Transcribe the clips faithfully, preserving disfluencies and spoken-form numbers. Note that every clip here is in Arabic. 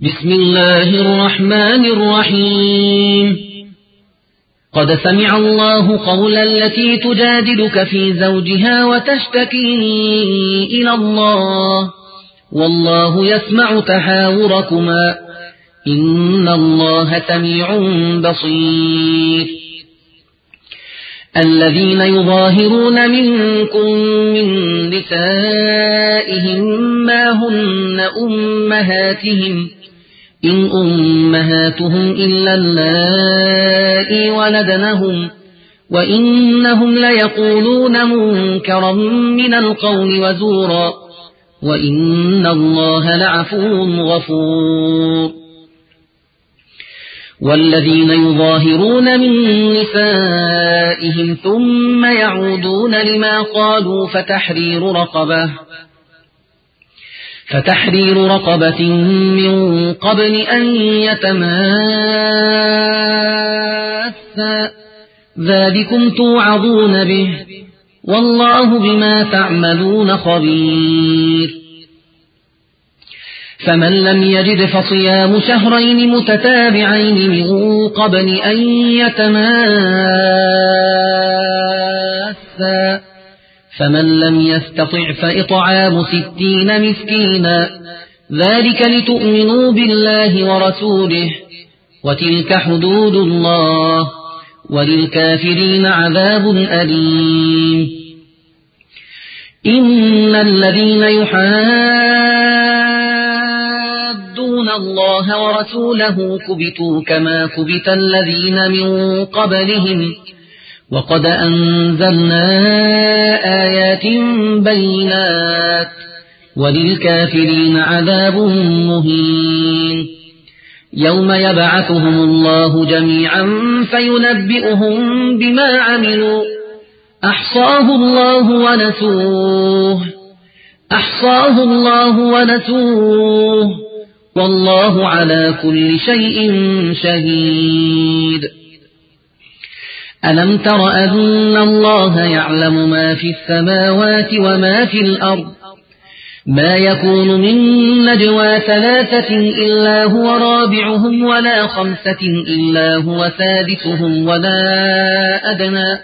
بسم الله الرحمن الرحيم قد سمع الله قول التي تجادلك في زوجها وتشتكي إلى الله والله يسمع تحاوركما إن الله سميع بصير. الذين يظاهرون منكم من نسائهم ما هن أمهاتهم إن أمهاتهم إلا اللائي ولدنهم وإنهم ليقولون منكرا من القول وزورا وإن الله لعفو غفور. والذين يظاهرون من نسائهم ثم يعودون لما قالوا فتحرير رقبة فتحرير رقبة من قبل أن يتماسا ذلكم توعظون به والله بما تعملون خبير. فمن لم يجد فصيام شهرين متتابعين من قبل أن يتماسا فمن لم يستطع فإطعام ستين مسكينا ذلك لتؤمنوا بالله ورسوله وتلك حدود الله وللكافرين عذاب أليم. إن الذين يحادون الله ورسوله كبتوا كما كبت الذين من قبلهم وقد أنزلنا آيات بينات وللكافرين عذاب مهين. يوم يبعثهم الله جميعا فينبئهم بما عملوا أحصاه الله ونسوه أحصاه الله ونسوه والله على كل شيء شهيد. ألم تر أن الله يعلم ما في السماوات وما في الأرض ما يكون من نجوى ثلاثة إلا هو رابعهم ولا خمسة إلا هو سادسهم ولا أدنى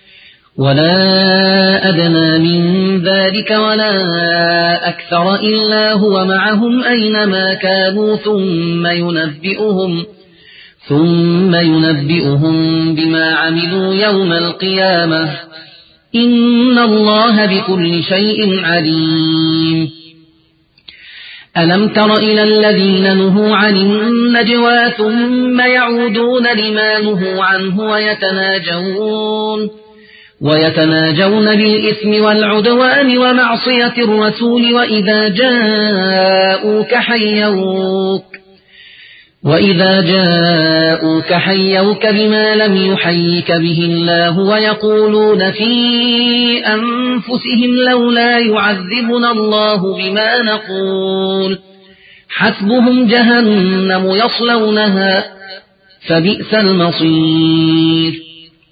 ولا أدنى من ذلك ولا أكثر إلا هو معهم أينما كانوا ثم ينبئهم ثم ينبئهم بما عملوا يوم القيامة إن الله بكل شيء عليم. ألم تر إلى الذين نهوا عن النجوى ثم يعودون لما نهوا عنه ويتناجون ويتناجون بالإثم والعدوان ومعصية الرسول وإذا جاءوك حيوك وإذا جاءوك حيوك بما لم يحيك به الله ويقولون في أنفسهم لولا يعذبنا الله بما نقول حسبهم جهنم يصلونها فبئس المصير.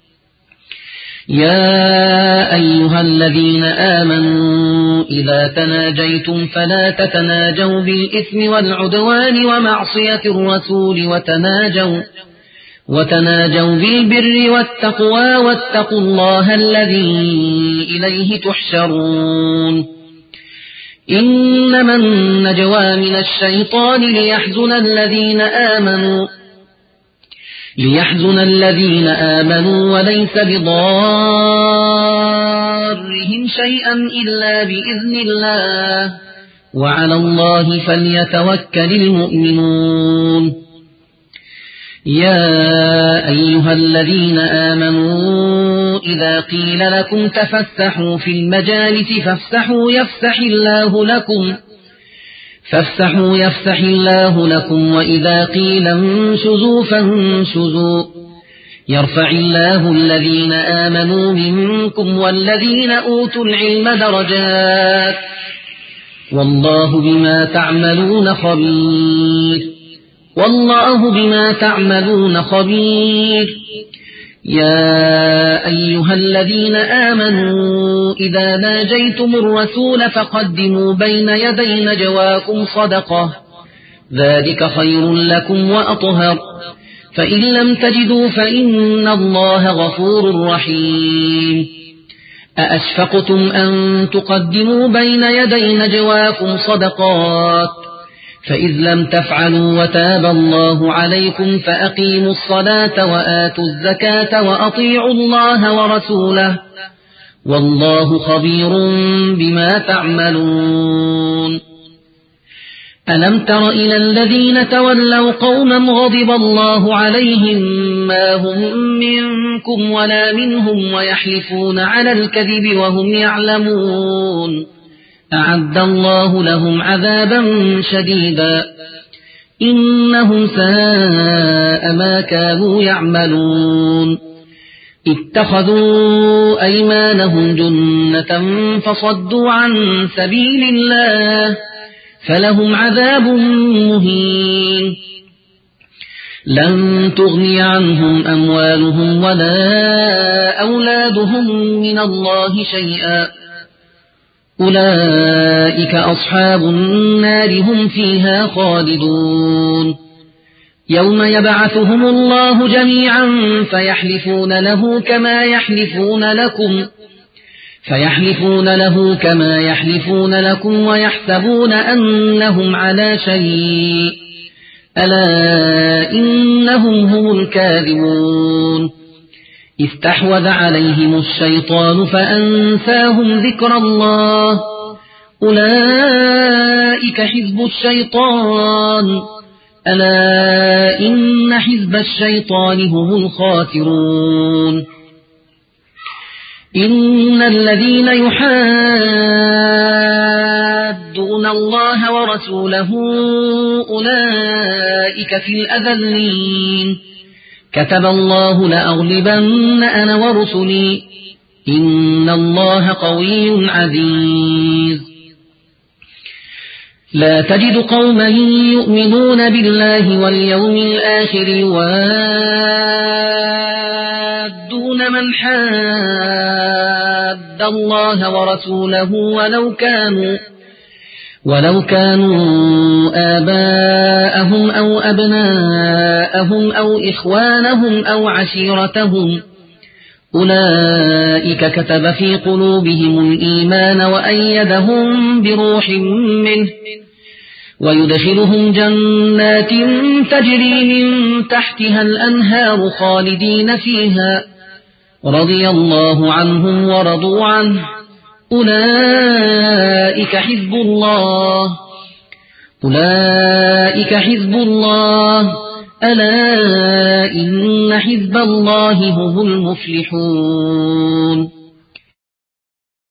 يا أيها الذين آمنوا إذا تناجيتم فلا تتناجوا بالإثم والعدوان ومعصية الرسول وتناجوا وتناجوا بالبر والتقوى واتقوا الله الذي إليه تحشرون. إنما النجوى من الشيطان ليحزن الذين آمنوا ليحزن الذين آمنوا وليس بضارهم شيئا إلا بإذن الله وعلى الله فليتوكل المؤمنون. يا أيها الذين آمنوا إذا قيل لكم تفسحوا في المجالس فافسحوا يفسح الله لكم فافسحوا يفسح الله لكم وإذا قيل انشزوا فانشزوا يرفع الله الذين آمنوا منكم والذين أوتوا العلم درجات والله بما تعملون خبير والله بما تعملون خبير. يا أيها الذين آمنوا إذا ناجيتم الرسول فقدموا بين يدي نجواكم صدقة ذلك خير لكم وأطهر فإن لم تجدوا فإن الله غفور رحيم أأشفقتم أن تقدموا بين يدي نجواكم صدقات فإذ لم تفعلوا وتاب الله عليكم فأقيموا الصلاة وآتوا الزكاة وأطيعوا الله ورسوله والله خبير بما تعملون ألم تر إلى الذين تولوا قوما غضب الله عليهم ما هم منكم ولا منهم ويحلفون على الكذب وهم يعلمون أعد الله لهم عذابا شديدا إنهم ساء ما كانوا يعملون اتخذوا أيمانهم جنة فصدوا عن سبيل الله فلهم عذاب مهين لن تغني عنهم أموالهم ولا أولادهم من الله شيئا أولئك أصحاب النار هم فيها خالدون يوم يبعثهم الله جميعا فيحلفون له كما يحلفون لكم فيحلفون له كما يحلفون لكم ويحسبون أنهم على شيء ألا إنهم هم الكاذبون استحوذ عليهم الشيطان فأنساهم ذكر الله أولئك حزب الشيطان ألا إن حزب الشيطان هم الخاسرون إن الذين يحادون الله ورسوله أولئك في الأذلين كتب الله لأغلبن أنا ورسلي إن الله قوي عزيز لا تجد قوما يؤمنون بالله واليوم الآخر يوادون من حاد الله ورسوله ولو كانوا ولو كانوا آباءهم أو أبناءهم أو إخوانهم أو عشيرتهم أولئك كتب في قلوبهم الإيمان وأيدهم بروح منه ويدخلهم جنات تجري من تحتها الأنهار خالدين فيها رضي الله عنهم ورضوا عنه أولئك حزب الله أولئك حزب الله ألا إن حزب الله هم المفلحون